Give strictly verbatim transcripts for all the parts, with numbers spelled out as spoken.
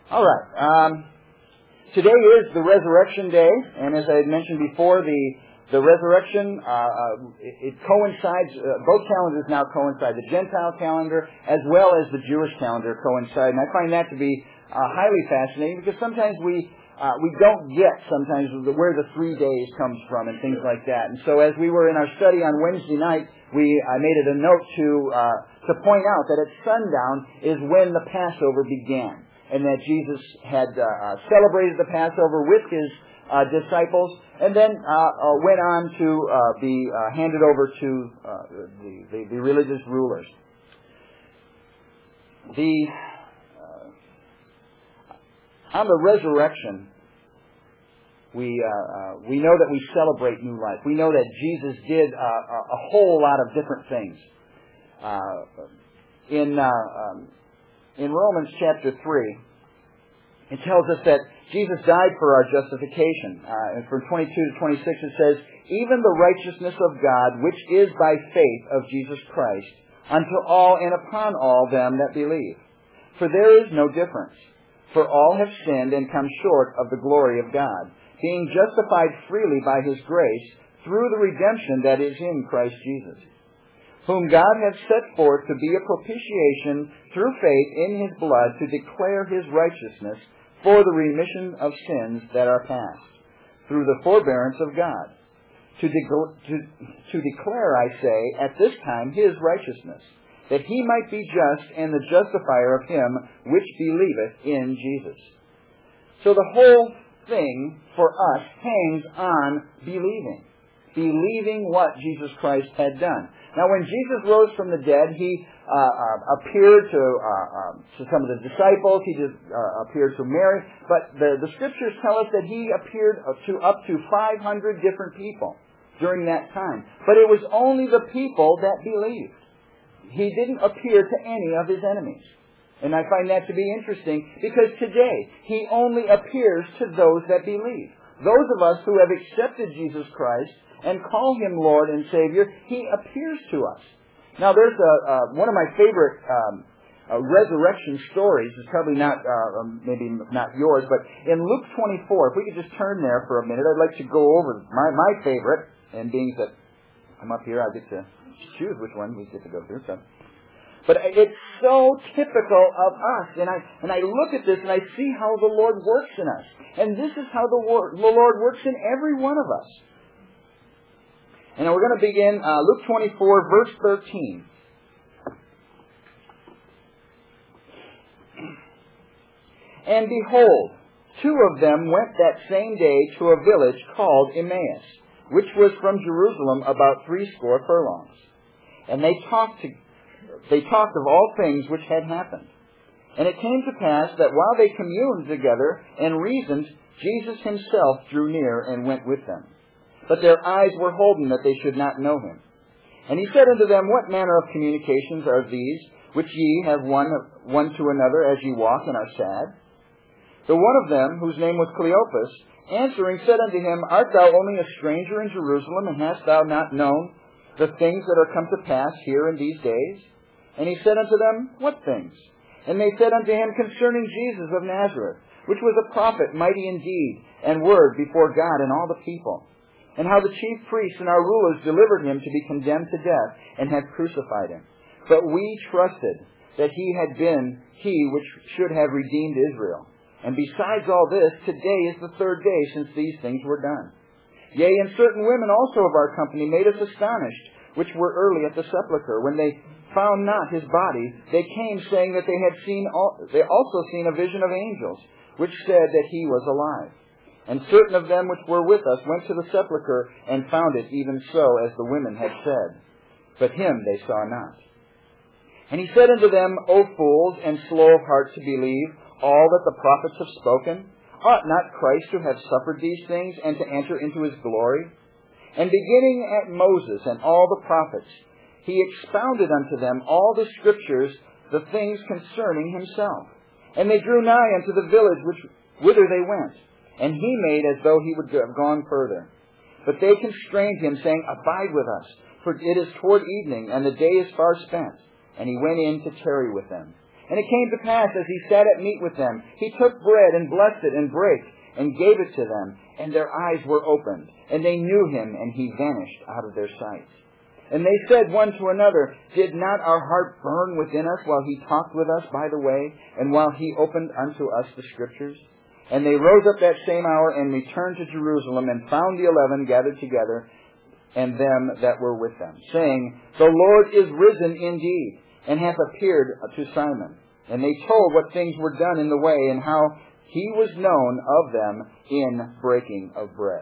All right. Um, today is the Resurrection Day, and as I had mentioned before, the the resurrection uh, uh, it, it coincides. Uh, both calendars now coincide. The Gentile calendar as well as the Jewish calendar coincide, and I find that to be uh, highly fascinating because sometimes we uh, we don't get sometimes where the three days comes from and things like that. And so, as we were in our study on Wednesday night, we I made it a note to uh, to point out that at sundown is when the Passover began, and that Jesus had uh, celebrated the Passover with his uh, disciples, and then uh, uh, went on to uh, be uh, handed over to uh, the, the, the religious rulers. The uh, on the resurrection, we uh, uh, we know that we celebrate new life. We know that Jesus did uh, a, a whole lot of different things. Uh, in uh, um, in Romans chapter three, it tells us that Jesus died for our justification. Uh, and from twenty-two to twenty-six it says, even the righteousness of God, which is by faith of Jesus Christ, unto all and upon all them that believe. For there is no difference. For all have sinned and come short of the glory of God, being justified freely by His grace through the redemption that is in Christ Jesus, whom God hath set forth to be a propitiation through faith in His blood, to declare His righteousness for the remission of sins that are past, through the forbearance of God, to, de- to, to declare, I say, at this time His righteousness, that He might be just and the justifier of him which believeth in Jesus. So the whole thing for us hangs on believing. Believing what Jesus Christ had done. Now, when Jesus rose from the dead, He uh, uh, appeared to uh, uh, to some of the disciples. He just uh, appeared to Mary. But the, the Scriptures tell us that He appeared to up to five hundred different people during that time. But it was only the people that believed. He didn't appear to any of His enemies. And I find that to be interesting because today He only appears to those that believe. Those of us who have accepted Jesus Christ and call Him Lord and Savior, He appears to us. Now, there's a, uh, one of my favorite um, uh, resurrection stories. It's probably not, uh, um, maybe not yours, but in Luke twenty-four, if we could just turn there for a minute, I'd like to go over my, my favorite, and being that I'm up here, I get to choose which one we get to go through. So. But it's so typical of us, and I and I look at this and I see how the Lord works in us. And this is how the, wor- the Lord works in every one of us. And we're going to begin uh, Luke twenty-four, verse thirteen. And behold, two of them went that same day to a village called Emmaus, which was from Jerusalem about threescore furlongs. And they talked to, they talked of all things which had happened. And it came to pass that while they communed together and reasoned, Jesus Himself drew near and went with them. But their eyes were holden that they should not know Him. And He said unto them, what manner of communications are these, which ye have one, one to another as ye walk and are sad? The one of them, whose name was Cleopas, answering said unto Him, art thou only a stranger in Jerusalem, and hast thou not known the things that are come to pass here in these days? And He said unto them, what things? And they said unto Him, concerning Jesus of Nazareth, which was a prophet, mighty in deed and word before God and all the people, and how the chief priests and our rulers delivered Him to be condemned to death, and had crucified Him. But we trusted that He had been He which should have redeemed Israel. And besides all this, today is the third day since these things were done. Yea, and certain women also of our company made us astonished, which were early at the sepulchre. When they found not His body, they came, saying that they had seen, all, they also seen a vision of angels, which said that He was alive. And certain of them which were with us went to the sepulchre, and found it even so as the women had said. But Him they saw not. And He said unto them, O fools, and slow of heart to believe all that the prophets have spoken? Ought not Christ to have suffered these things, and to enter into His glory? And beginning at Moses and all the prophets, He expounded unto them all the Scriptures, the things concerning Himself. And they drew nigh unto the village which, whither they went. And He made as though He would have gone further. But they constrained Him, saying, abide with us, for it is toward evening, and the day is far spent. And He went in to tarry with them. And it came to pass, as he sat at meat with them, he took bread and blessed it and brake and gave it to them, and their eyes were opened, and they knew him, and he vanished out of their sight. And they said one to another, Did not our heart burn within us while he talked with us by the way, and while he opened unto us the Scriptures? And they rose up that same hour and returned to Jerusalem, and found the eleven gathered together, and them that were with them, saying, The Lord is risen indeed, and hath appeared to Simon. And they told what things were done in the way, and how he was known of them in breaking of bread.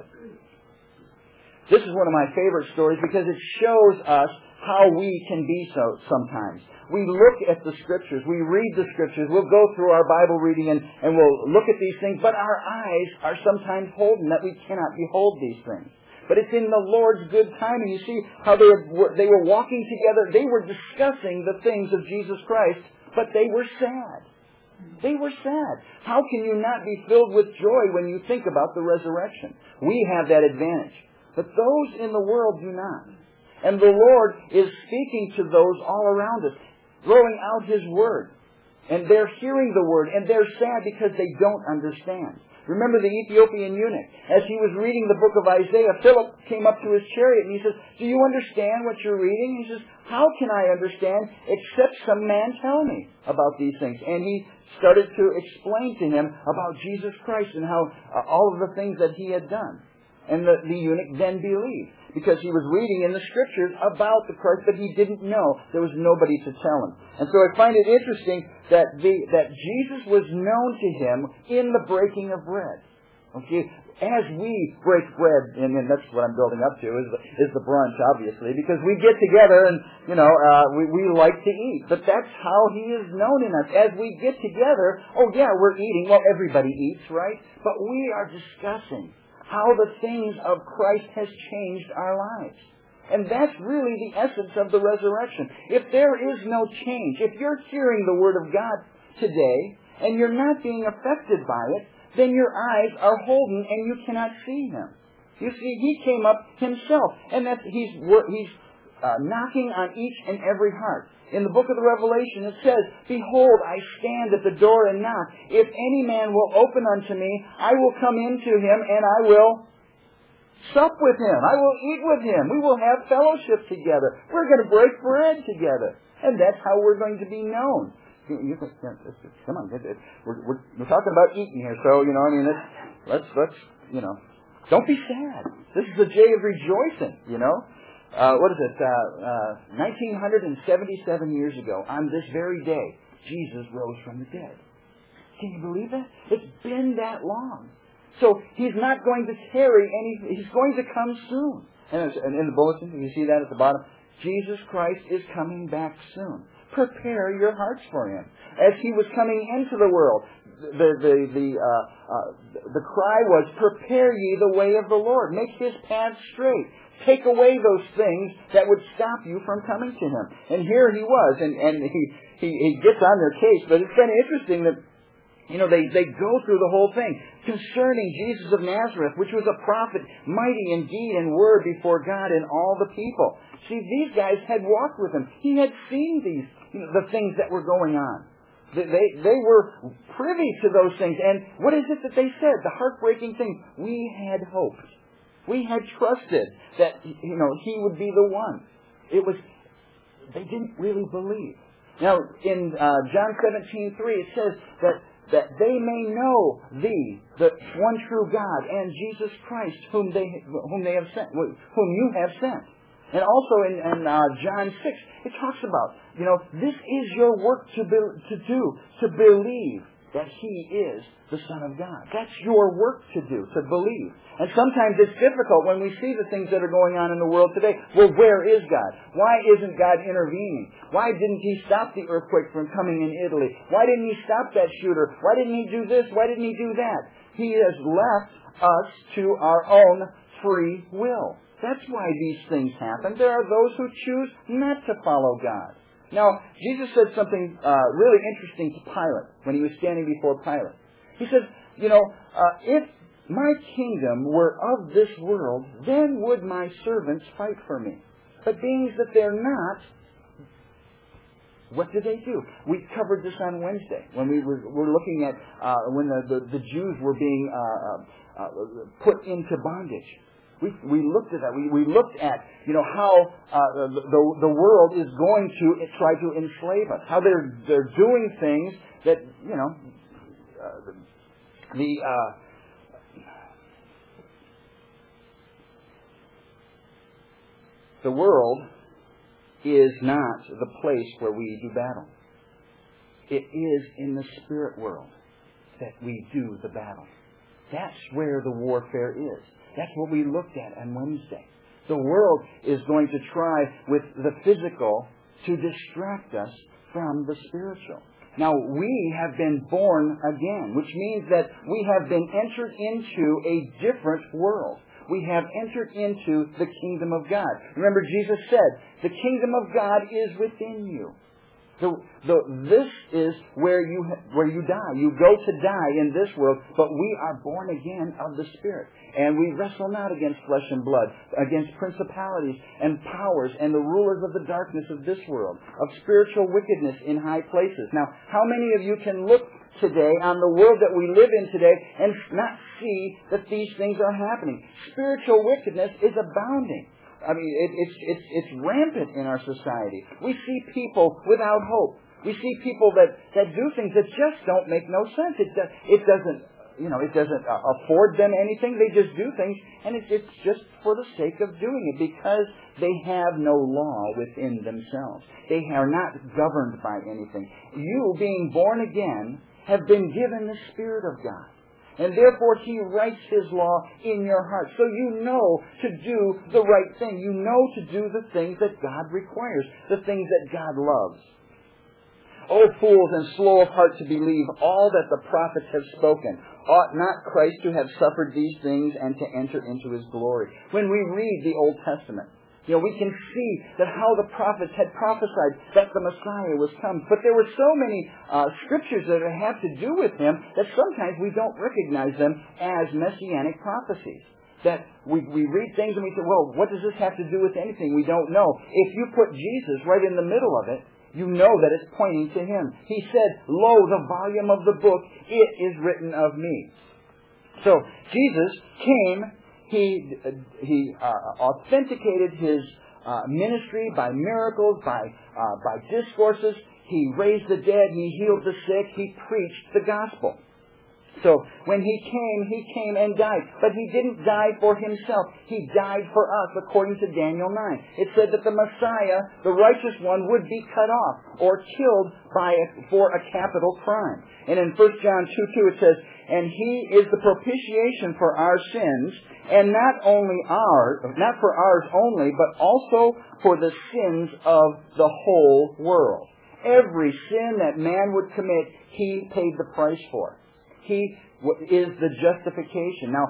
This is one of my favorite stories because it shows us how we can be so sometimes. We look at the Scriptures, we read the Scriptures, we'll go through our Bible reading and, and we'll look at these things, but our eyes are sometimes holden that we cannot behold these things. But it's in the Lord's good timing. You see how they were, they were walking together, they were discussing the things of Jesus Christ, but they were sad. They were sad. How can you not be filled with joy when you think about the resurrection? We have that advantage. But those in the world do not. And the Lord is speaking to those all around us, throwing out His Word. And they're hearing the Word, and they're sad because they don't understand. Remember the Ethiopian eunuch. As he was reading the book of Isaiah, Philip came up to his chariot and he says, Do you understand what you're reading? He says, How can I understand except some man tell me about these things? And he started to explain to him about Jesus Christ and how uh, all of the things that He had done. And the, the eunuch then believed, because he was reading in the Scriptures about the Christ, but he didn't know. There was nobody to tell him. And so I find it interesting that the, that Jesus was known to him in the breaking of bread. Okay, as we break bread, and, and that's what I'm building up to, is the, is the brunch, obviously, because we get together and, you know, uh, we, we like to eat. But that's how He is known in us. As we get together, oh yeah, we're eating. Well, everybody eats, right? But we are discussing how the things of Christ has changed our lives. And that's really the essence of the resurrection. If there is no change, if you're hearing the Word of God today, and you're not being affected by it, then your eyes are holden and you cannot see Him. You see, He came up Himself, and that He's, he's uh, knocking on each and every heart. In the book of the Revelation, it says, Behold, I stand at the door and knock. If any man will open unto me, I will come into him and I will sup with him. I will eat with him. We will have fellowship together. We're going to break bread together. And that's how we're going to be known. You, you, come on, we're, we're, we're talking about eating here, so, you know, I mean, let's, let's, let's, you know, don't be sad. This is the day of rejoicing, you know. Uh, what is it? Uh, uh, nineteen seventy-seven years ago, on this very day, Jesus rose from the dead. Can you believe that? It's been that long. So He's not going to tarry any. He's going to come soon. And, and in the bulletin, you see that at the bottom. Jesus Christ is coming back soon. Prepare your hearts for Him. As He was coming into the world, the the the uh, uh, the cry was, "Prepare ye the way of the Lord. Make His path straight. Take away those things that would stop you from coming to Him." And here He was, and, and he, he, he gets on their case. But it's kind of interesting that, you know, they, they go through the whole thing concerning Jesus of Nazareth, which was a prophet, mighty in deed and word before God and all the people. See, these guys had walked with Him. He had seen these, you know, the things that were going on. They, they, they were privy to those things. And what is it that they said? The heartbreaking thing. We had hoped. We had trusted that, you know, He would be the one. It was, they didn't really believe. Now, in uh, John seventeen three, it says that, that they may know Thee, the one true God, and Jesus Christ, whom they whom they have sent, whom You have sent. And also in, in uh, John six, it talks about, you know, this is your work to be, to do, to believe that He is the Son of God. That's your work to do, to believe. And sometimes it's difficult when we see the things that are going on in the world today. Well, where is God? Why isn't God intervening? Why didn't He stop the earthquake from coming in Italy? Why didn't He stop that shooter? Why didn't He do this? Why didn't He do that? He has left us to our own free will. That's why these things happen. There are those who choose not to follow God. Now, Jesus said something uh, really interesting to Pilate when He was standing before Pilate. He said, you know, uh, if my kingdom were of this world, then would my servants fight for me. But being that they're not, What did they do? We covered this on Wednesday when we were, were looking at uh, when the, the, the Jews were being uh, uh, put into bondage. We, we looked at that. We, we looked at, you know, how uh, the, the world is going to try to enslave us. How they're they're doing things that, you know, uh, the uh, the world is not the place where we do battle. It is in the spirit world that we do the battle. That's where the warfare is. That's what we looked at on Wednesday. The world is going to try with the physical to distract us from the spiritual. Now, we have been born again, which means that we have been entered into a different world. We have entered into the kingdom of God. Remember, Jesus said, the kingdom of God is within you. The, the, this is where you where you die. You go to die in this world, but we are born again of the Spirit. And we wrestle not against flesh and blood, against principalities and powers and the rulers of the darkness of this world, of spiritual wickedness in high places. Now, how many of you can look today on the world that we live in today and not see that these things are happening? Spiritual wickedness is abounding. I mean, it, it's it's it's rampant in our society. We see people without hope. We see people that, that do things that just don't make no sense. It does, it doesn't you know it doesn't uh, afford them anything. They just do things, and it's it's just for the sake of doing it because they have no law within themselves. They are not governed by anything. You, being born again, have been given the Spirit of God. And therefore He writes His law in your heart. So you know to do the right thing. You know to do the things that God requires. The things that God loves. O fools and slow of heart to believe all that the prophets have spoken. Ought not Christ to have suffered these things and to enter into His glory? When we read the Old Testament, you know, we can see that how the prophets had prophesied that the Messiah was come. But there were so many uh, scriptures that have to do with Him that sometimes we don't recognize them as messianic prophecies. That we, we read things and we say, well, what does this have to do with anything? We don't know. If you put Jesus right in the middle of it, you know that it's pointing to Him. He said, lo, the volume of the book, it is written of me. So, Jesus came. He he uh, authenticated His uh, ministry by miracles, by uh, by discourses. He raised the dead. He healed the sick. He preached the gospel. So when He came, He came and died. But He didn't die for Himself. He died for us, according to Daniel nine. It said that the Messiah, the righteous one, would be cut off or killed by a, for a capital crime. And in First John two two it says, and He is the propitiation for our sins, and not only ours, not for ours only, but also for the sins of the whole world. Every sin that man would commit, He paid the price for. He is the justification. Now,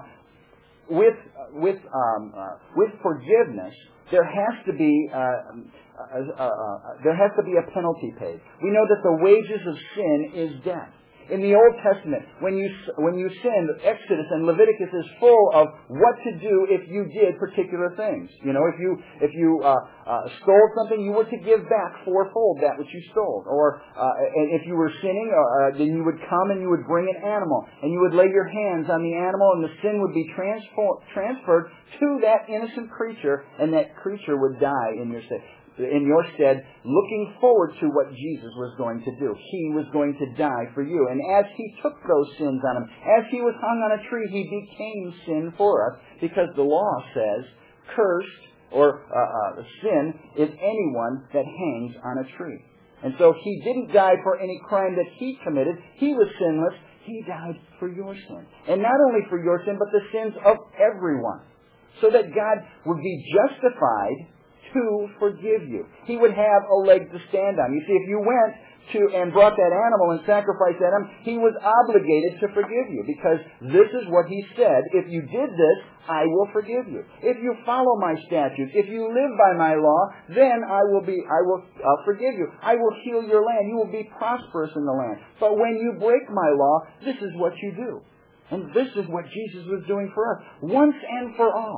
with with um, uh, with forgiveness, there has to be uh, uh, uh, uh, there has to be a penalty paid. We know that the wages of sin is death. In the Old Testament, when you when you sinned, Exodus and Leviticus is full of what to do if you did particular things. You know, if you if you uh, uh, stole something, you were to give back fourfold that which you stole. Or uh, and if you were sinning, uh, then you would come and you would bring an animal, and you would lay your hands on the animal, and the sin would be transfer- transferred to that innocent creature, and that creature would die in your stead. in your stead, looking forward to what Jesus was going to do. He was going to die for you. And as He took those sins on Him, as He was hung on a tree, He became sin for us, because the law says, cursed, or uh, uh, sin, is anyone that hangs on a tree. And so He didn't die for any crime that He committed. He was sinless. He died for your sin. And not only for your sin, but the sins of everyone. So that God would be justified to forgive you. He would have a leg to stand on. You see, if you went to and brought that animal and sacrificed that animal, He was obligated to forgive you, because this is what He said: if you did this, I will forgive you. If you follow my statutes, if you live by my law, then I will be I will uh, forgive you. I will heal your land. You will be prosperous in the land. But when you break my law, this is what you do. And this is what Jesus was doing for us, once and for all.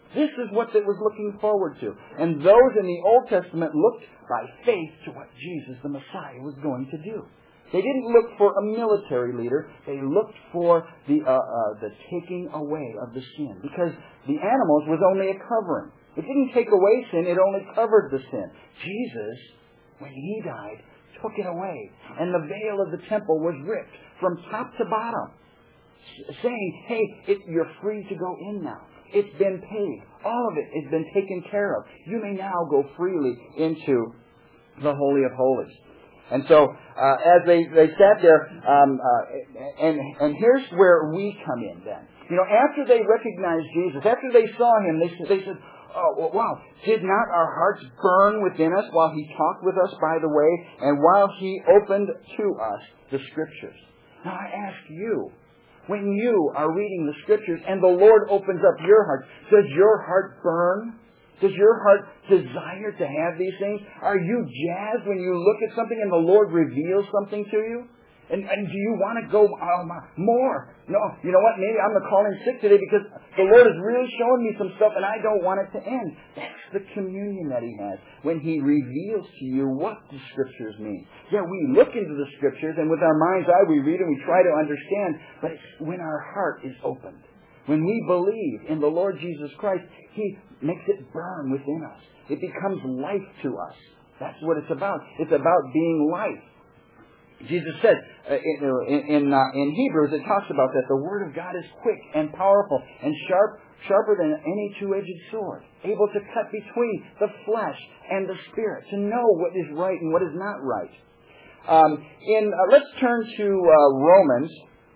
This is what it was looking forward to. And those in the Old Testament looked by faith to what Jesus, the Messiah, was going to do. They didn't look for a military leader. They looked for the uh, uh, the taking away of the sin. Because the animals was only a covering. It didn't take away sin. It only covered the sin. Jesus, when He died, took it away. And the veil of the temple was ripped from top to bottom. Saying, hey, it, you're free to go in now. It's been paid. All of it has been taken care of. You may now go freely into the Holy of Holies. And so, uh, as they, they sat there, um, uh, and, and here's where we come in then. You know, after they recognized Jesus, after they saw Him, they, they said, oh, well, wow, did not our hearts burn within us while He talked with us by the way, and while He opened to us the Scriptures? Now I ask you, when you are reading the Scriptures and the Lord opens up your heart, does your heart burn? Does your heart desire to have these things? Are you jazzed when you look at something and the Lord reveals something to you? And, and do you want to go, oh my, more? No, you know what? Maybe I'm going to call in sick today because the Lord is really showing me some stuff and I don't want it to end. That's the communion that He has when He reveals to you what the Scriptures mean. Yeah, we look into the Scriptures and with our mind's eye we read and we try to understand, but it's when our heart is opened. When we believe in the Lord Jesus Christ, He makes it burn within us. It becomes life to us. That's what it's about. It's about being life. Jesus said uh, in in, uh, in Hebrews, it talks about that the Word of God is quick and powerful and sharp, sharper than any two-edged sword, able to cut between the flesh and the spirit, to know what is right and what is not right. Um, in uh, let's turn to uh, Romans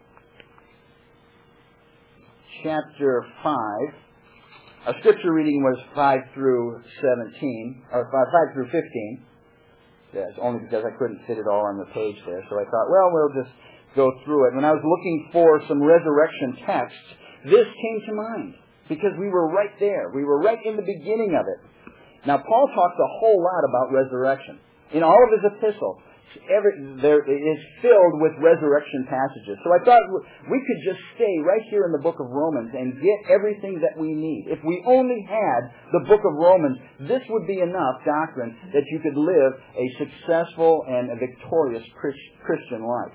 chapter five. Our scripture reading was five through seventeen, or five, five through fifteen. Yes, only because I couldn't fit it all on the page there. So I thought, well, we'll just go through it. When I was looking for some resurrection texts, this came to mind. Because we were right there. We were right in the beginning of it. Now, Paul talks a whole lot about resurrection. In all of his epistles, every, there it is filled with resurrection passages. So I thought we could just stay right here in the book of Romans and get everything that we need. If we only had the book of Romans, this would be enough doctrine that you could live a successful and a victorious Christian life.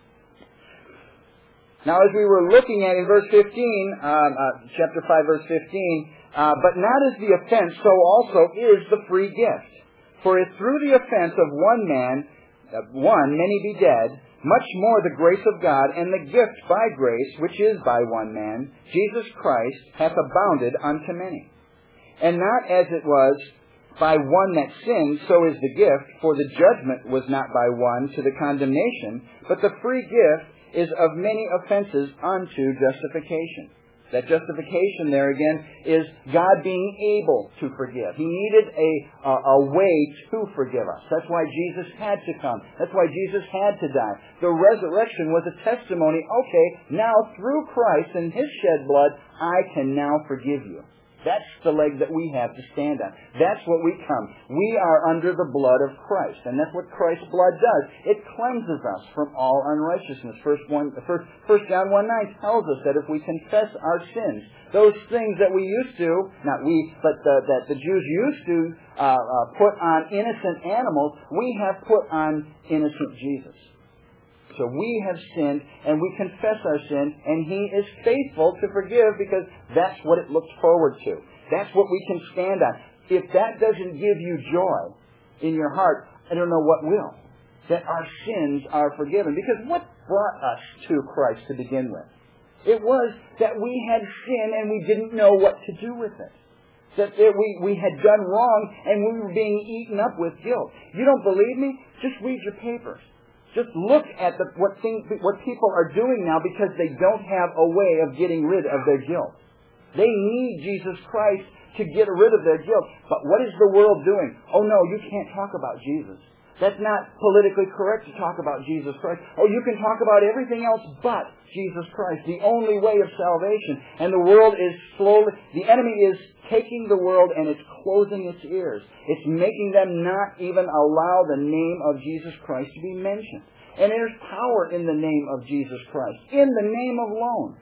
Now, as we were looking at in verse fifteen, uh, uh, chapter five, verse fifteen, uh, but not as the offense, so also is the free gift. For if through the offense of one man, one, many be dead, much more the grace of God and the gift by grace, which is by one man, Jesus Christ, hath abounded unto many. And not as it was by one that sinned, so is the gift, for the judgment was not by one to the condemnation, but the free gift is of many offenses unto justification. That justification there again is God being able to forgive. He needed a, a, a way to forgive us. That's why Jesus had to come. That's why Jesus had to die. The resurrection was a testimony, okay, now through Christ and His shed blood, I can now forgive you. That's the leg that we have to stand on. That's what we come. We are under the blood of Christ. And that's what Christ's blood does. It cleanses us from all unrighteousness. First, one, first, First John one nine tells us that if we confess our sins, those things that we used to, not we, but the, that the Jews used to uh, uh, put on innocent animals, we have put on innocent Jesus. So we have sinned, and we confess our sin, and He is faithful to forgive because that's what it looks forward to. That's what we can stand on. If that doesn't give you joy in your heart, I don't know what will. That our sins are forgiven. Because what brought us to Christ to begin with? It was that we had sin and we didn't know what to do with it. That we, we had done wrong and we were being eaten up with guilt. You don't believe me? Just read your papers. Just look at the, what things, what people are doing now because they don't have a way of getting rid of their guilt. They need Jesus Christ to get rid of their guilt. But what is the world doing? Oh no, you can't talk about Jesus. That's not politically correct to talk about Jesus Christ. Oh, you can talk about everything else but Jesus Christ, the only way of salvation. And the world is slowly, the enemy is taking the world and it's closing its ears. It's making them not even allow the name of Jesus Christ to be mentioned. And there's power in the name of Jesus Christ, in the name alone.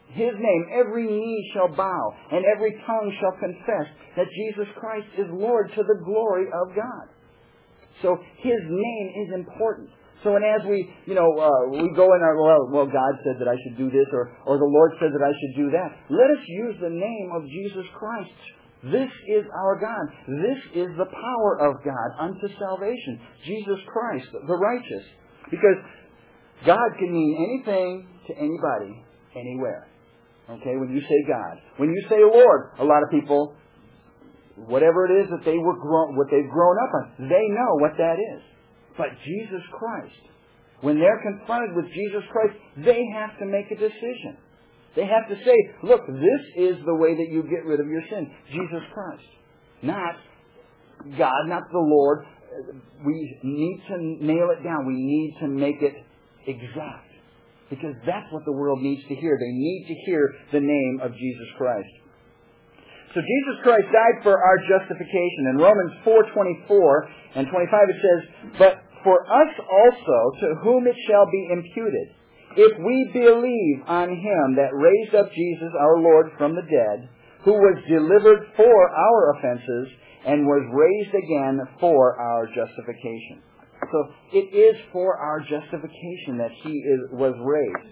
His name, every knee shall bow, and every tongue shall confess that Jesus Christ is Lord to the glory of God. So His name is important. So and as we, you know, uh, we go in our, well, well, God said that I should do this, or, or the Lord said that I should do that. Let us use the name of Jesus Christ. This is our God. This is the power of God unto salvation. Jesus Christ, the righteous. Because God can mean anything to anybody, anywhere. Okay, when you say God. When you say Lord, a lot of people, whatever it is that they were grown, what they've grown up on, they know what that is. But Jesus Christ, when they're confronted with Jesus Christ, they have to make a decision. They have to say, look, this is the way that you get rid of your sin. Jesus Christ. Not God, not the Lord. We need to nail it down. We need to make it exact. Because that's what the world needs to hear. They need to hear the name of Jesus Christ. So Jesus Christ died for our justification. In Romans four twenty-four and twenty-five it says, but for us also, to whom it shall be imputed, if we believe on Him that raised up Jesus our Lord from the dead, who was delivered for our offenses, and was raised again for our justification. So it is for our justification that He is, was raised.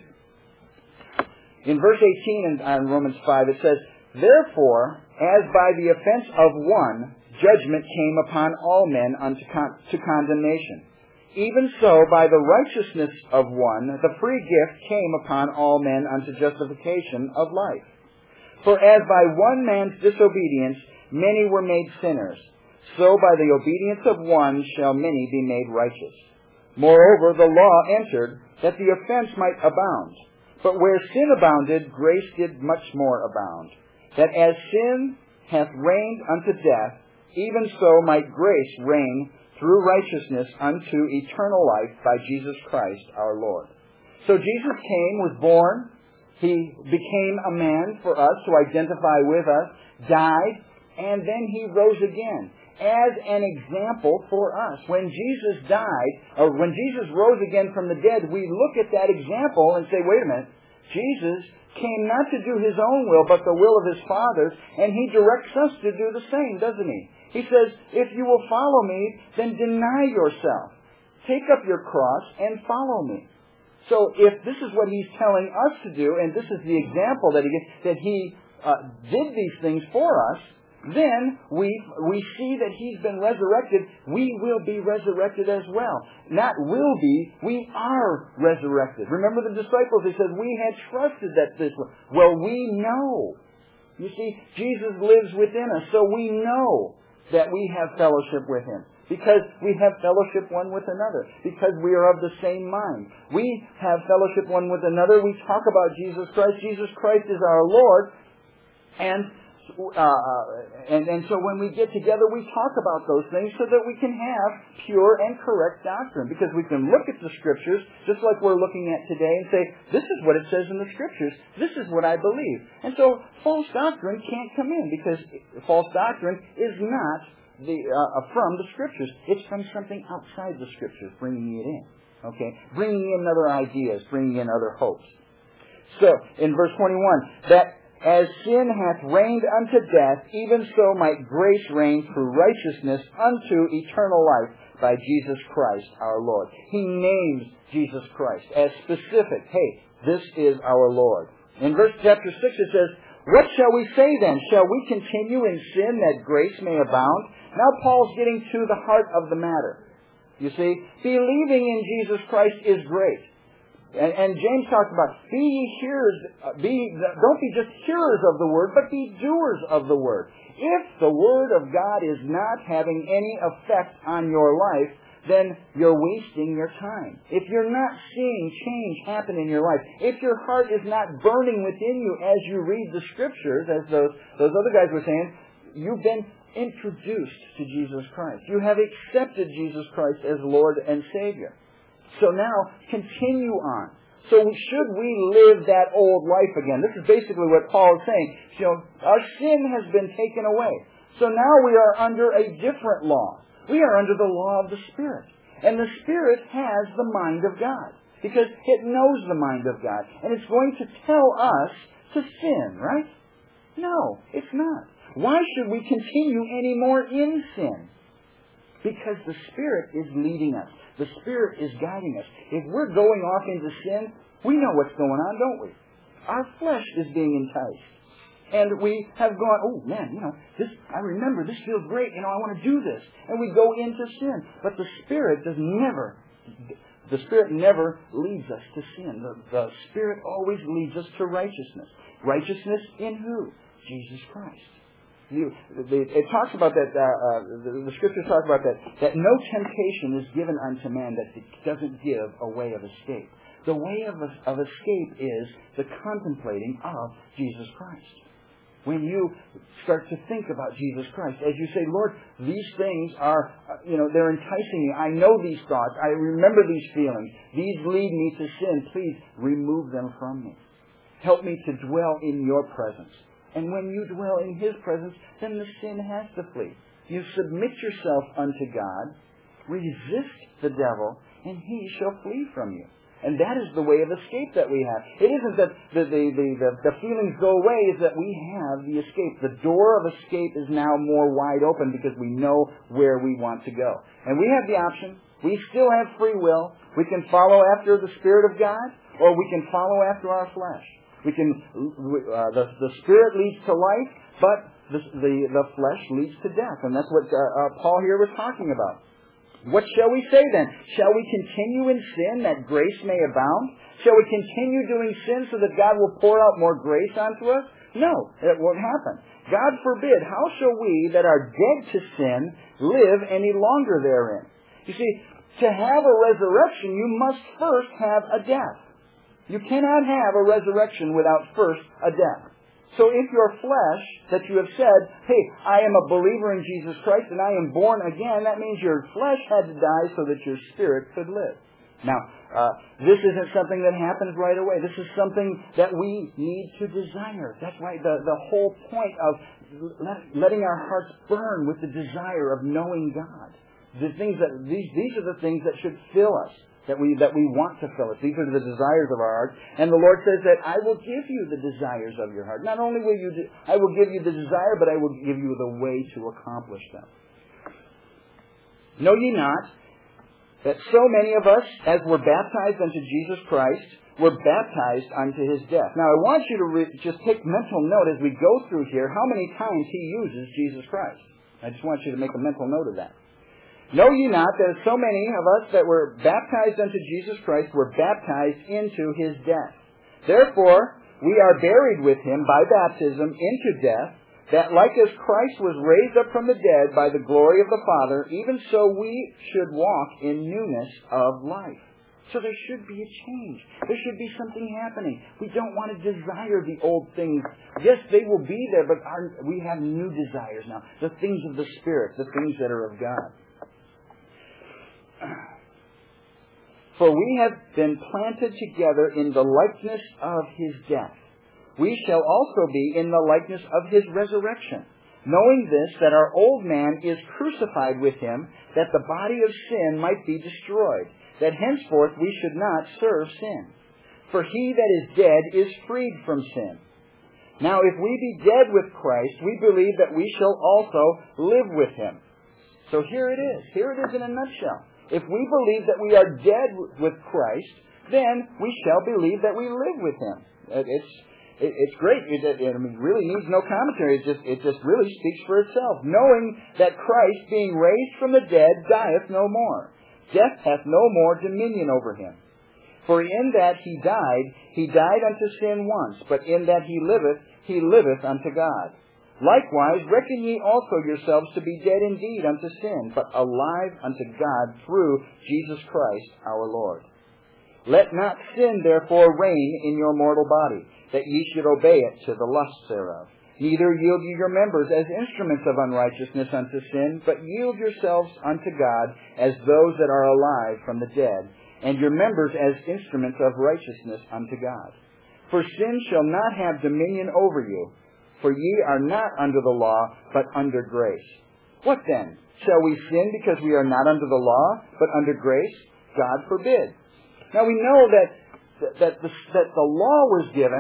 In verse eighteen in Romans five it says, therefore, as by the offense of one, judgment came upon all men unto con- to condemnation, even so by the righteousness of one, the free gift came upon all men unto justification of life. For as by one man's disobedience many were made sinners, so by the obedience of one shall many be made righteous. Moreover, the law entered, that the offense might abound. But where sin abounded, grace did much more abound. That as sin hath reigned unto death, even so might grace reign through righteousness unto eternal life by Jesus Christ our Lord. So Jesus came, was born, He became a man for us to identify with us, died, and then He rose again as an example for us. When Jesus died, or when Jesus rose again from the dead, we look at that example and say, wait a minute, Jesus came not to do His own will, but the will of His Father, and He directs us to do the same, doesn't He? He says, if you will follow me, then deny yourself. Take up your cross and follow me. So if this is what He's telling us to do, and this is the example that He that He uh, did these things for us, then we we see that He's been resurrected. We will be resurrected as well. Not will be, we are resurrected. Remember the disciples, they said, we had trusted that this was. Well, we know. You see, Jesus lives within us, so we know that we have fellowship with Him. Because we have fellowship one with another. Because we are of the same mind. We have fellowship one with another. We talk about Jesus Christ. Jesus Christ is our Lord. And Uh, and, and so when we get together, we talk about those things so that we can have pure and correct doctrine. Because we can look at the Scriptures, just like we're looking at today, and say, this is what it says in the Scriptures. This is what I believe. And so false doctrine can't come in, because false doctrine is not the, uh, from the Scriptures. It's from something outside the Scriptures, bringing it in. Okay? Bringing in other ideas, bringing in other hopes. So, in verse twenty-one, that as sin hath reigned unto death, even so might grace reign through righteousness unto eternal life by Jesus Christ our Lord. He names Jesus Christ as specific. Hey, this is our Lord. In verse chapter six it says, what shall we say then? Shall we continue in sin that grace may abound? Now Paul's getting to the heart of the matter. You see, believing in Jesus Christ is great. And, and James talks about, be ye hearers, be, don't be just hearers of the word, but be doers of the word. If the word of God is not having any effect on your life, then you're wasting your time. If you're not seeing change happen in your life, if your heart is not burning within you as you read the Scriptures, as those, those other guys were saying, you've been introduced to Jesus Christ. You have accepted Jesus Christ as Lord and Savior. So now, continue on. So should we live that old life again? This is basically what Paul is saying. You know, our sin has been taken away. So now we are under a different law. We are under the law of the Spirit. And the Spirit has the mind of God. Because it knows the mind of God. And it's going to tell us to sin, right? No, it's not. Why should we continue any more in sin? Because the Spirit is leading us. The Spirit is guiding us. If we're going off into sin, we know what's going on, don't we? Our flesh is being enticed. And we have gone, oh man, you know, this, I remember, this feels great, you know, I want to do this. And we go into sin. But the Spirit does never, the Spirit never leads us to sin. The, the Spirit always leads us to righteousness. Righteousness in who? Jesus Christ. You, the, it talks about that, uh, uh, the, the Scriptures talk about that, that no temptation is given unto man that doesn't give a way of escape. The way of, of escape is the contemplating of Jesus Christ. When you start to think about Jesus Christ, as you say, Lord, these things are, you know, they're enticing me. I know these thoughts. I remember these feelings. These lead me to sin. Please remove them from me. Help me to dwell in your presence. And when you dwell in His presence, then the sin has to flee. You submit yourself unto God, resist the devil, and he shall flee from you. And that is the way of escape that we have. It isn't that the, the, the, the, the feelings go away, it's that we have the escape. The door of escape is now more wide open because we know where we want to go. And we have the option. We still have free will. We can follow after the Spirit of God, or we can follow after our flesh. We can, uh, the, the Spirit leads to life, but the, the, the flesh leads to death. And that's what uh, uh, Paul here was talking about. What shall we say then? Shall we continue in sin that grace may abound? Shall we continue doing sin so that God will pour out more grace onto us? No, it won't happen. God forbid. How shall we that are dead to sin live any longer therein? You see, to have a resurrection, you must first have a death. You cannot have a resurrection without first a death. So if your flesh, that you have said, hey, I am a believer in Jesus Christ and I am born again, that means your flesh had to die so that your spirit could live. Now, uh, this isn't something that happens right away. This is something that we need to desire. That's why the, the whole point of let, letting our hearts burn with the desire of knowing God. The things that these these are the things that should fill us. That we that we want to fill us. These are the desires of our heart. And the Lord says that I will give you the desires of your heart. Not only will you, de- I will give you the desire, but I will give you the way to accomplish them. Know ye not that so many of us, as were baptized unto Jesus Christ, were baptized unto His death? Now I want you to re- just take mental note as we go through here how many times He uses Jesus Christ. I just want you to make a mental note of that. Know ye not that so many of us that were baptized unto Jesus Christ were baptized into His death? Therefore, we are buried with Him by baptism into death, that like as Christ was raised up from the dead by the glory of the Father, even so we should walk in newness of life. So there should be a change. There should be something happening. We don't want to desire the old things. Yes, they will be there, but our, we have new desires now. The things of the Spirit, the things that are of God. For we have been planted together in the likeness of His death. We shall also be in the likeness of His resurrection, knowing this, that our old man is crucified with Him, that the body of sin might be destroyed, that henceforth we should not serve sin. For he that is dead is freed from sin. Now if we be dead with Christ, we believe that we shall also live with Him. So here it is. Here it is in a nutshell. If we believe that we are dead with Christ, then we shall believe that we live with Him. It's it's great. It, it, it really needs no commentary. It just it just really speaks for itself. Knowing that Christ, being raised from the dead, dieth no more. Death hath no more dominion over Him. For in that He died, He died unto sin once, but in that He liveth, He liveth unto God. Likewise, reckon ye also yourselves to be dead indeed unto sin, but alive unto God through Jesus Christ our Lord. Let not sin therefore reign in your mortal body, that ye should obey it to the lusts thereof. Neither yield ye your members as instruments of unrighteousness unto sin, but yield yourselves unto God as those that are alive from the dead, and your members as instruments of righteousness unto God. For sin shall not have dominion over you, for ye are not under the law, but under grace. What then? Shall we sin because we are not under the law, but under grace? God forbid. Now we know that that the, that the law was given.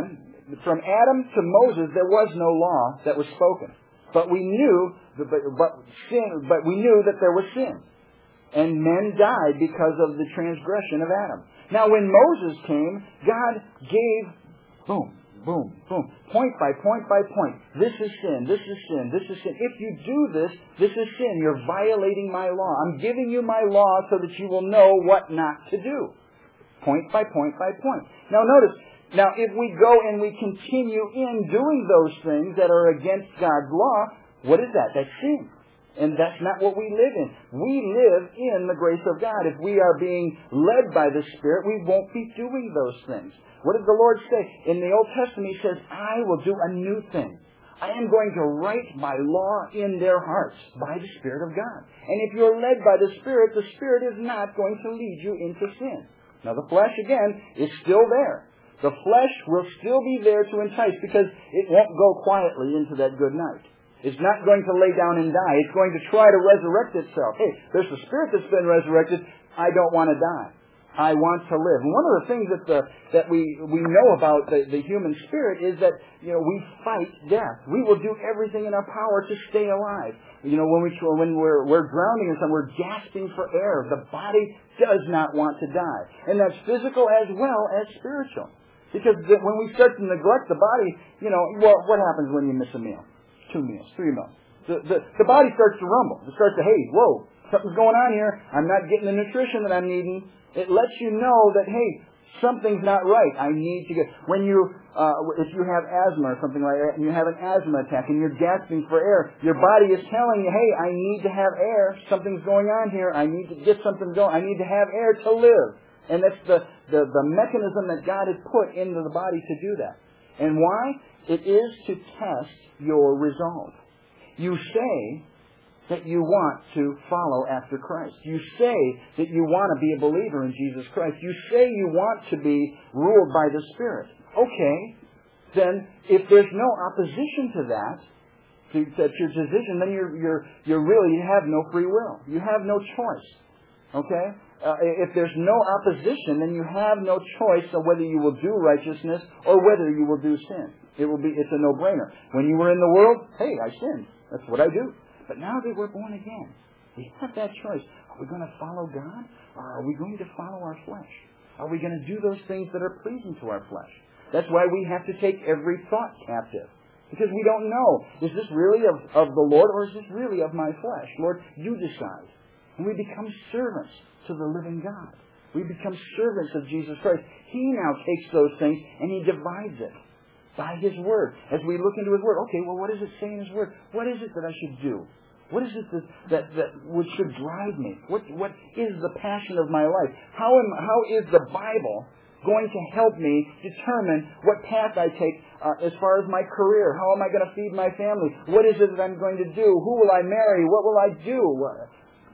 from Adam to Moses, there was no law that was spoken. But we knew, but, but, sin, but we knew that there was sin. And men died because of the transgression of Adam. Now when Moses came, God gave, boom, boom, boom, point by point by point. This is sin, this is sin, this is sin. If you do this, this is sin. You're violating my law. I'm giving you my law so that you will know what not to do. Point by point by point. Now notice, now if we go and we continue in doing those things that are against God's law, what is that? That's sin. And that's not what we live in. We live in the grace of God. If we are being led by the Spirit, we won't be doing those things. What did the Lord say? In the Old Testament, He says, I will do a new thing. I am going to write my law in their hearts by the Spirit of God. And if you're led by the Spirit, the Spirit is not going to lead you into sin. Now the flesh, again, is still there. The flesh will still be there to entice because it won't go quietly into that good night. It's not going to lay down and die. It's going to try to resurrect itself. Hey, there's a spirit that's been resurrected. I don't want to die. I want to live. And one of the things that the, that we, we know about the, the human spirit is that, you know, we fight death. We will do everything in our power to stay alive. You know, when, we, when we're, we're drowning or something, we're gasping for air. The body does not want to die. And that's physical as well as spiritual. Because when we start to neglect the body, you know, well, what happens when you miss a meal? Two meals, three meals. The, the, the body starts to rumble. It starts to, hey, whoa, something's going on here. I'm not getting the nutrition that I'm needing. It lets you know that, hey, something's not right. I need to get... When you, uh, if you have asthma or something like that, and you have an asthma attack and you're gasping for air, your body is telling you, hey, I need to have air. Something's going on here. I need to get something going. I need to have air to live. And that's the, the, the mechanism that God has put into the body to do that. And why? It is to test your resolve. You say that you want to follow after Christ. You say that you want to be a believer in Jesus Christ. You say you want to be ruled by the Spirit. Okay, then if there's no opposition to that, to, to your decision, then you're, you're, you're really, you have no free will. You have no choice. Okay? Uh, if there's no opposition, then you have no choice of whether you will do righteousness or whether you will do sin. It will be, it's a no-brainer. When you were in the world, hey, I sinned. That's what I do. But now that we're born again, we have that choice. Are we going to follow God or are we going to follow our flesh? Are we going to do those things that are pleasing to our flesh? That's why we have to take every thought captive. Because we don't know, is this really of, of the Lord or is this really of my flesh? Lord, you decide. And we become servants to the living God. We become servants of Jesus Christ. He now takes those things and He divides it by His Word. As we look into His Word, okay, well, what does it say in His Word? What is it that I should do? What is it that, that, that which should drive me? What, what is the passion of my life? How, am, how is the Bible going to help me determine what path I take uh, as far as my career? How am I going to feed my family? What is it that I'm going to do? Who will I marry? What will I do? What,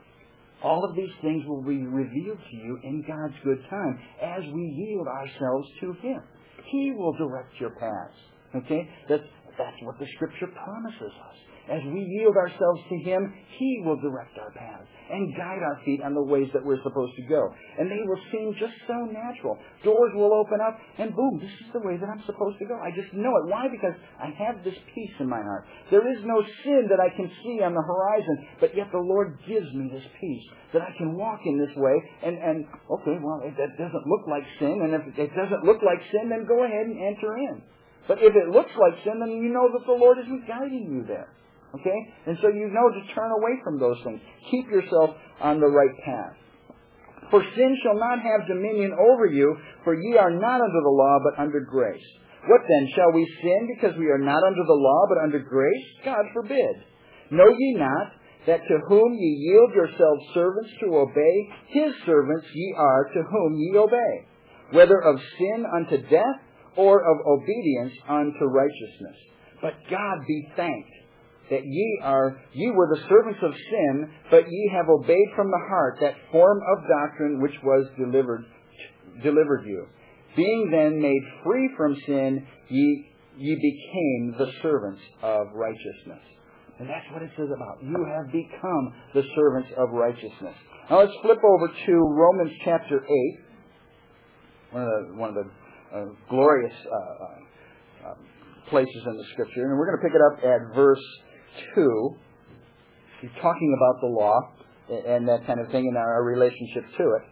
all of these things will be revealed to you in God's good time as we yield ourselves to Him. He will direct your paths. Okay? That's, that's what the Scripture promises us. As we yield ourselves to Him, He will direct our paths and guide our feet on the ways that we're supposed to go. And they will seem just so natural. Doors will open up and boom, this is the way that I'm supposed to go. I just know it. Why? Because I have this peace in my heart. There is no sin that I can see on the horizon, but yet the Lord gives me this peace that I can walk in this way and, and okay, well, if that doesn't look like sin, and if it doesn't look like sin, then go ahead and enter in. But if it looks like sin, then you know that the Lord isn't guiding you there. Okay? And so you know to turn away from those things. Keep yourself on the right path. For sin shall not have dominion over you, for ye are not under the law, but under grace. What then? Shall we sin because we are not under the law, but under grace? God forbid. Know ye not that to whom ye yield yourselves servants to obey, His servants ye are to whom ye obey, whether of sin unto death, or of obedience unto righteousness. But God be thanked that ye are, ye were the servants of sin, but ye have obeyed from the heart that form of doctrine which was delivered, delivered you. Being then made free from sin, ye, ye became the servants of righteousness. And that's what it says about. You have become the servants of righteousness. Now let's flip over to Romans chapter eight. One of the, one of the uh, glorious uh, uh, places in the Scripture. And we're going to pick it up at verse two. He's talking about the law and that kind of thing and our relationship to it.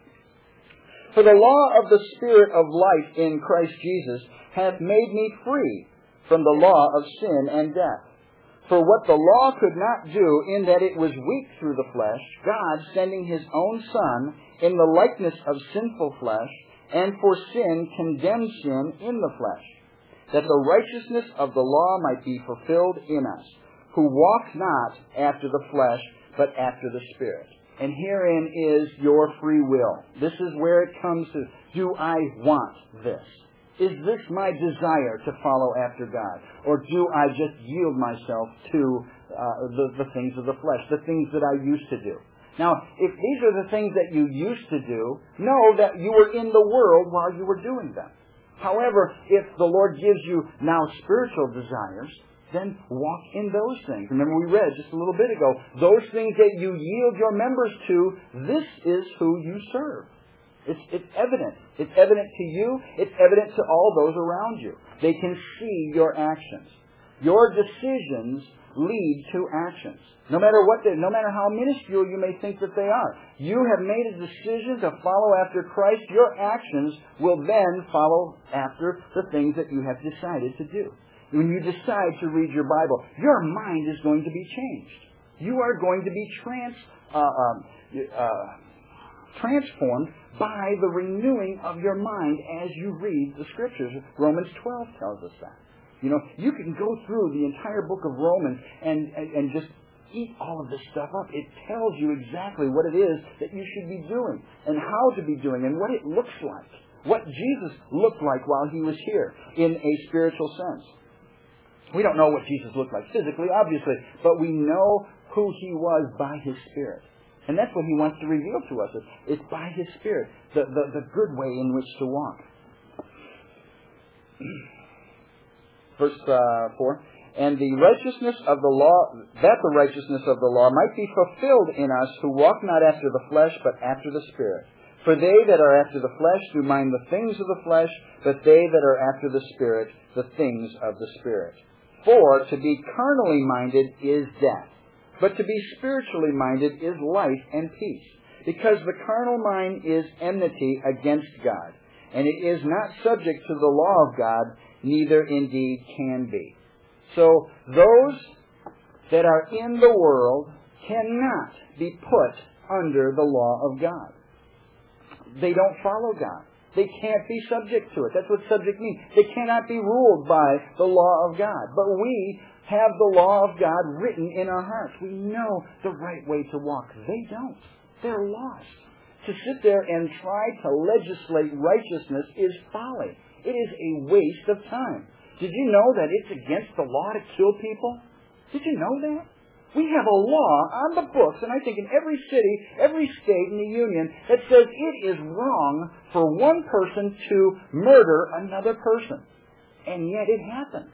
For the law of the Spirit of life in Christ Jesus hath made me free from the law of sin and death. For what the law could not do, in that it was weak through the flesh, God, sending His own Son in the likeness of sinful flesh, and for sin condemned sin in the flesh, that the righteousness of the law might be fulfilled in us, who walk not after the flesh, but after the Spirit. And herein is your free will. This is where it comes to, do I want this? Is this my desire to follow after God? Or do I just yield myself to uh, the, the things of the flesh, the things that I used to do? Now, if these are the things that you used to do, know that you were in the world while you were doing them. However, if the Lord gives you now spiritual desires, then walk in those things. Remember we read just a little bit ago, those things that you yield your members to, this is who you serve. It's, it's evident. It's evident to you. It's evident to all those around you. They can see your actions. Your decisions lead to actions. No matter what they, no matter how minuscule you may think that they are. You have made a decision to follow after Christ. Your actions will then follow after the things that you have decided to do. When you decide to read your Bible, your mind is going to be changed. You are going to be trans, uh, um, uh, transformed by the renewing of your mind as you read the Scriptures. Romans twelve tells us that. You know, you can go through the entire book of Romans and, and, and just eat all of this stuff up. It tells you exactly what it is that you should be doing and how to be doing and what it looks like. What Jesus looked like while He was here in a spiritual sense. We don't know what Jesus looked like physically, obviously, but we know who He was by His Spirit. And that's what He wants to reveal to us. It's by His Spirit, the, the, the good way in which to walk. Verse uh, four. And the righteousness of the law, that the righteousness of the law might be fulfilled in us who walk not after the flesh, but after the Spirit. For they that are after the flesh do mind the things of the flesh, but they that are after the Spirit, the things of the Spirit. For to be carnally minded is death, but to be spiritually minded is life and peace. Because the carnal mind is enmity against God, and it is not subject to the law of God, neither indeed can be. So those that are in the world cannot be put under the law of God. They don't follow God. They can't be subject to it. That's what subject means. They cannot be ruled by the law of God. But we have the law of God written in our hearts. We know the right way to walk. They don't. They're lost. To sit there and try to legislate righteousness is folly. It is a waste of time. Did you know that it's against the law to kill people? Did you know that? We have a law on the books, and I think in every city, every state in the Union, that says it is wrong for one person to murder another person. And yet it happens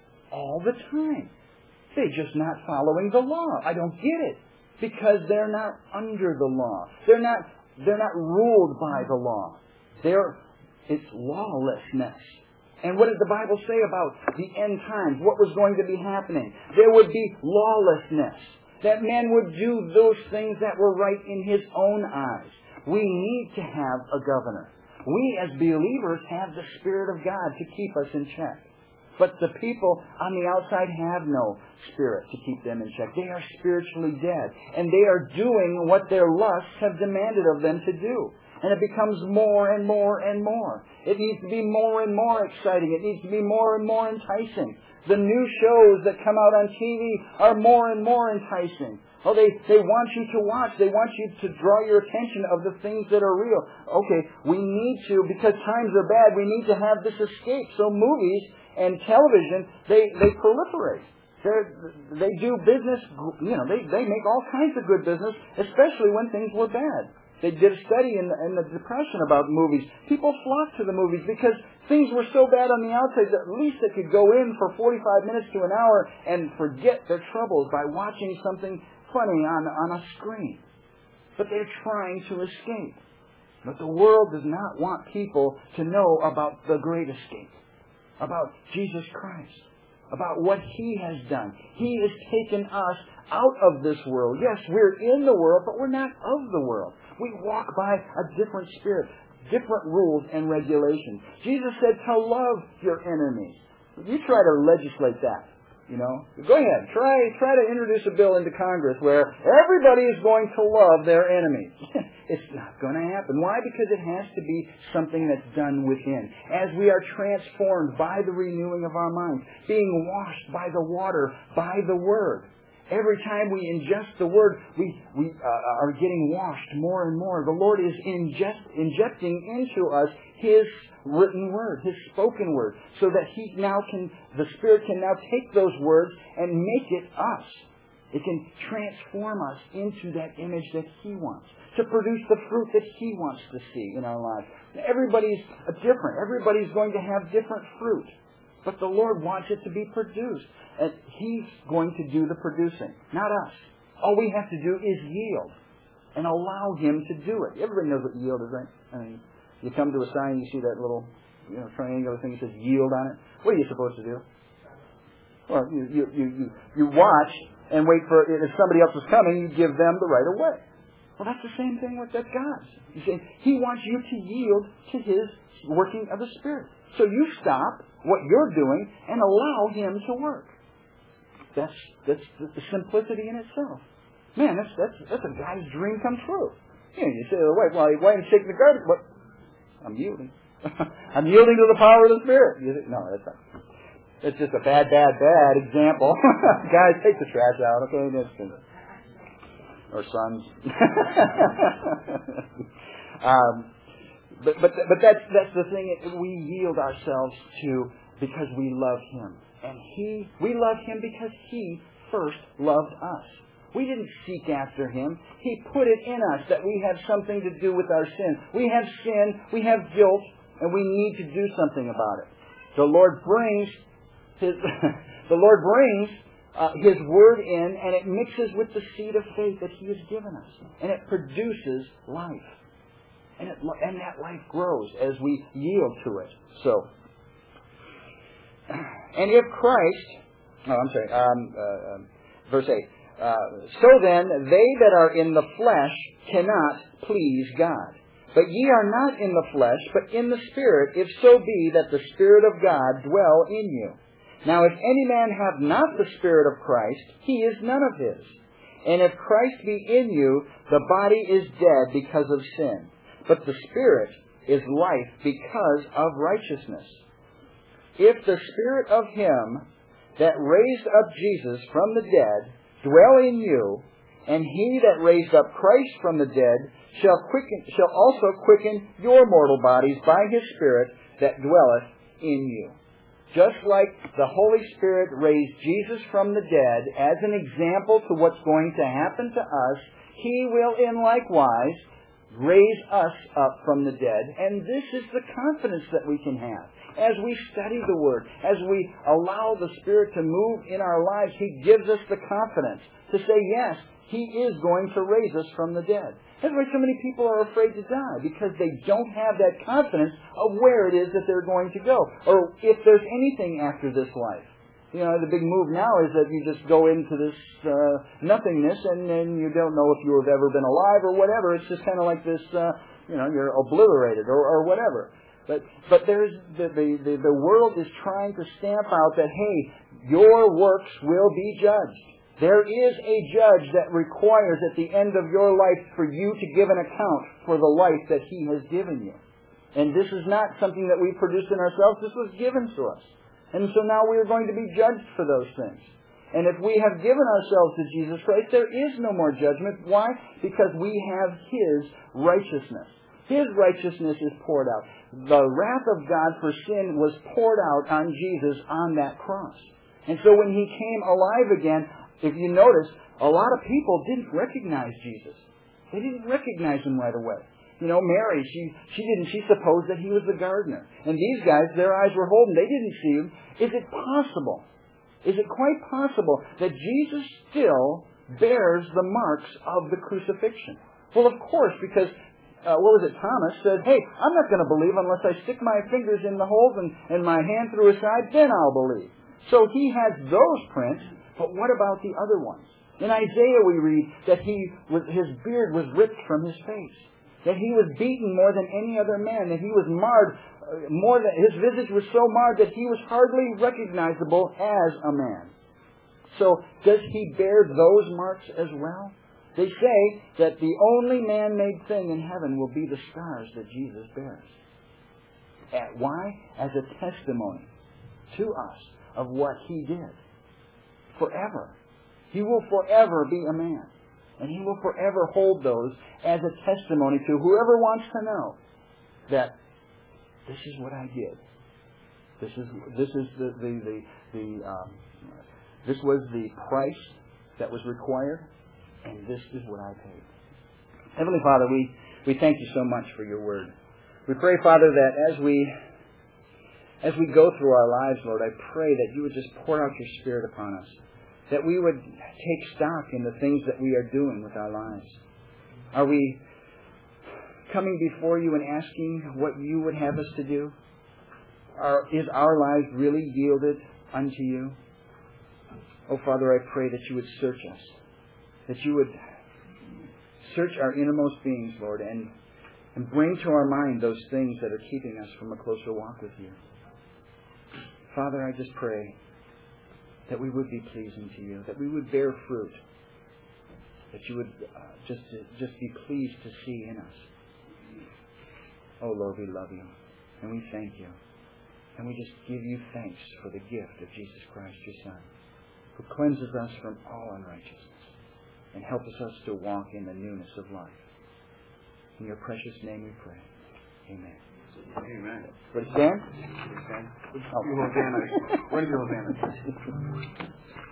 all the time. They're just not following the law. I don't get it. Because they're not under the law. They're not, they're not ruled by the law. They're, it's lawlessness. And what did the Bible say about the end times? What was going to be happening? There would be lawlessness. That man would do those things that were right in his own eyes. We need to have a governor. We as believers have the Spirit of God to keep us in check. But the people on the outside have no Spirit to keep them in check. They are spiritually dead. And they are doing what their lusts have demanded of them to do. And it becomes more and more and more. It needs to be more and more exciting. It needs to be more and more enticing. The new shows that come out on T V are more and more enticing. Oh, they, they want you to watch. They want you to draw your attention of the things that are real. Okay, we need to, because times are bad, we need to have this escape. So movies and television, they, they proliferate. They're, they do business, you know, they, they make all kinds of good business, especially when things were bad. They did a study in the, in the Depression about movies. People flocked to the movies because things were so bad on the outside that at least they could go in for forty-five minutes to an hour and forget their troubles by watching something funny on, on a screen. But they're trying to escape. But the world does not want people to know about the great escape. about Jesus Christ, about what He has done. He has taken us out of this world. Yes, we're in the world, but we're not of the world. We walk by a different spirit, different rules and regulations. Jesus said to love your enemies. You try to legislate that. You know, go ahead. Try try to introduce a bill into Congress where everybody is going to love their enemies. It's not going to happen. Why? Because it has to be something that's done within. As we are transformed by the renewing of our minds, being washed by the water, by the Word. Every time we ingest the Word, we, we uh, are getting washed more and more. The Lord is ingest, injecting into us His written Word, His spoken Word, so that He now can, the Spirit can now take those words and make it us. It can transform us into that image that He wants, to produce the fruit that He wants to see in our lives. Everybody's different. Everybody's going to have different fruit. But the Lord wants it to be produced. And He's going to do the producing, not us. All we have to do is yield and allow Him to do it. Everybody knows what yield is, right? I mean, you come to a sign, you see that little, you know, triangular thing that says yield on it. What are you supposed to do? Well, you you you you, you watch and wait for, if somebody else is coming, you give them the right of way. Well, that's the same thing with that God. You see, He wants you to yield to His working of the Spirit. So you stop what you're doing and allow Him to work. That's that's the simplicity in itself. Man, that's that's that's a guy's dream come true. You know, you say, oh, wait, well, why are you shaking the garbage? But I'm yielding. I'm yielding to the power of the Spirit. You say, no, that's not. It's just a bad, bad, bad example. Guys, take the trash out, okay? That's, or sons. um, but but but that's that's the thing. We yield ourselves to because we love Him, and He we love Him because He first loved us. We didn't seek after Him. He put it in us that we have something to do with our sin. We have sin, we have guilt, and we need to do something about it. The Lord brings His the Lord brings uh, His Word in, and it mixes with the seed of faith that He has given us, and it produces life, and it, and that life grows as we yield to it. So, and if Christ, oh, I'm sorry, um, uh, um, verse eight. Uh, so then, they that are in the flesh cannot please God. But ye are not in the flesh, but in the Spirit, if so be that the Spirit of God dwell in you. Now if any man have not the Spirit of Christ, he is none of His. And if Christ be in you, the body is dead because of sin, but the Spirit is life because of righteousness. If the Spirit of Him that raised up Jesus from the dead dwell in you, and He that raised up Christ from the dead shall quicken, shall also quicken your mortal bodies by His Spirit that dwelleth in you. Just like the Holy Spirit raised Jesus from the dead as an example to what's going to happen to us, He will in likewise raise us up from the dead. And this is the confidence that we can have. As we study the Word, as we allow the Spirit to move in our lives, He gives us the confidence to say, yes, He is going to raise us from the dead. That's why so many people are afraid to die, because they don't have that confidence of where it is that they're going to go, or if there's anything after this life. You know, the big move now is that you just go into this uh, nothingness, and then you don't know if you have ever been alive or whatever. It's just kind of like this, uh, you know, you're obliterated or, or whatever. But but there's the, the, the, the world is trying to stamp out that, hey, your works will be judged. There is a judge that requires at the end of your life for you to give an account for the life that He has given you. And this is not something that we produced in ourselves. This was given to us. And so now we are going to be judged for those things. And if we have given ourselves to Jesus Christ, there is no more judgment. Why? Because we have His righteousness. His righteousness is poured out. The wrath of God for sin was poured out on Jesus on that cross. And so when He came alive again, if you notice, a lot of people didn't recognize Jesus. They didn't recognize Him right away. You know, Mary, she she didn't. She supposed that He was the gardener. And these guys, their eyes were holden. They didn't see Him. Is it possible? Is it quite possible that Jesus still bears the marks of the crucifixion? Well, of course, because uh, what was it, Thomas said, hey, I'm not going to believe unless I stick my fingers in the holes and, and my hand through his side, then I'll believe. So he has those prints, but what about the other ones? In Isaiah we read that he was, his beard was ripped from his face, that he was beaten more than any other man, that he was marred uh, more than, his visage was so marred that he was hardly recognizable as a man. So does he bear those marks as well? They say that the only man-made thing in heaven will be the scars that Jesus bears. At, why? As a testimony to us of what he did. Forever. He will forever be a man. And he will forever hold those as a testimony to whoever wants to know that this is what I did. This is this is the the the, the um, this was the price that was required, and this is what I paid. Heavenly Father, we, we thank you so much for your word. We pray, Father, that as we as we go through our lives, Lord, I pray that you would just pour out your Spirit upon us, that we would take stock in the things that we are doing with our lives. Are we coming before you and asking what you would have us to do? Are, is our lives really yielded unto you? Oh, Father, I pray that you would search us, that you would search our innermost beings, Lord, and, and bring to our mind those things that are keeping us from a closer walk with you. Father, I just pray that we would be pleasing to you, that we would bear fruit, that you would uh, just, just be pleased to see in us. Oh, Lord, we love you, and we thank you, and we just give you thanks for the gift of Jesus Christ, your Son, who cleanses us from all unrighteousness and helps us to walk in the newness of life. In your precious name we pray. Amen. Amen. Ready to stand? Ready to stand? Oh. Hosanna. When is your Hosanna?